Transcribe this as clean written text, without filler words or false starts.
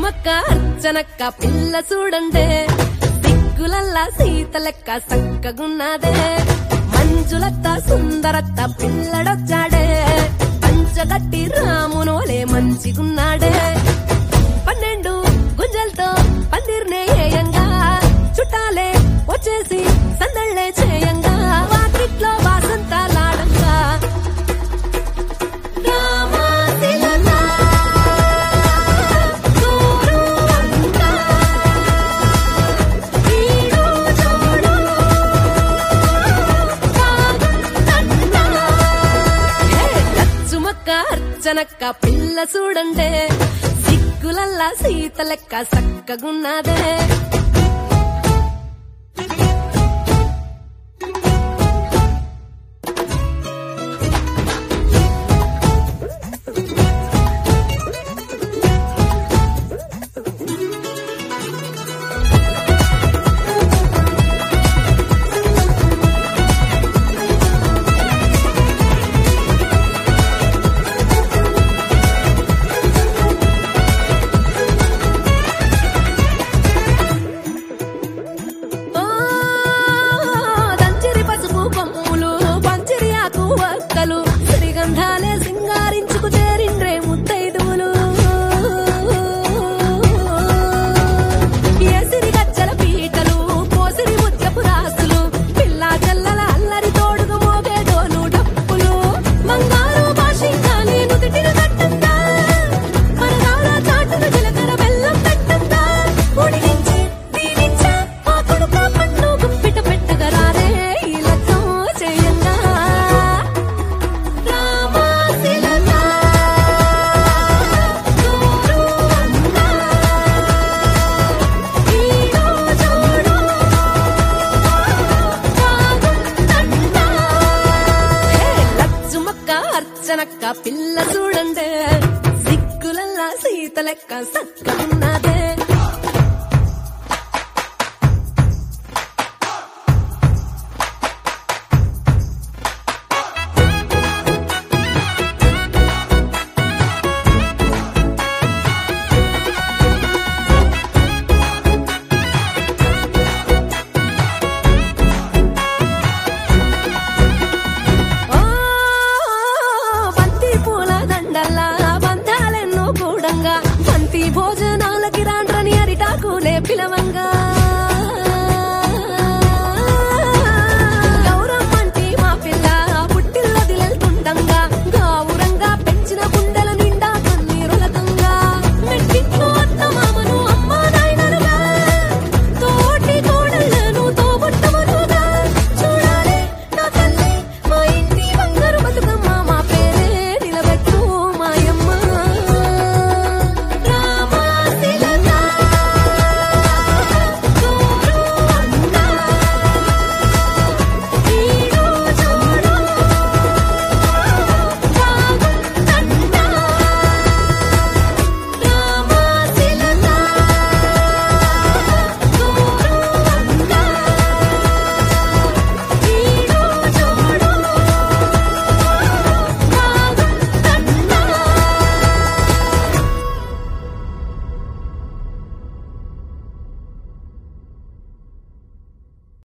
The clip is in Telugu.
లచ్చుమక్క అర్చనక్క పిల్ల చూడండే దిక్కులల్లా సీత లెక్క సక్కగున్నదే మంజులత్త సుందరత్త పిల్లడొచ్చాడే పంచగట్టి రామునోలే మంచిగున్నాడే 12 గుంజలతో పందిర్నే ఏయంగా చుట్టాలే వచ్చేసి సందళ్ళే చేయంగా వాకిట్లో వాసంతాలాడంగా అర్చనక్క పిల్ల చూడండే సిగ్గులల్లా సీత లెక్క సక్కగున్నదే శ్రీగంధాలే సింగారించుకు చేరిండ్రే ముత్తైదువులు ఏసిరి గజ్జల పీటలు పోసిరి ముత్యపు రాసులు పిల్లా చెల్లల అల్లరి తోడుగు మోగేదోలు డప్పులు మంగారు భాషించాలి నుదిటిన కట్టంతా మనగాల చాటును జీలకర్ర బెల్లం పెట్టంతా ఉడిగించి దీనిచ్చా ఆ కొడుకు పన్ను గుప్పిట పెట్టగరారే ఇలతో చేయంగా అర్చనక్క పిల్ల చూడండే సిగ్గులల్లా సీత లెక్క సక్కగున్నదే బంతి భోజనాలకి రాండ్రని అరిటాకులే పిలవంగా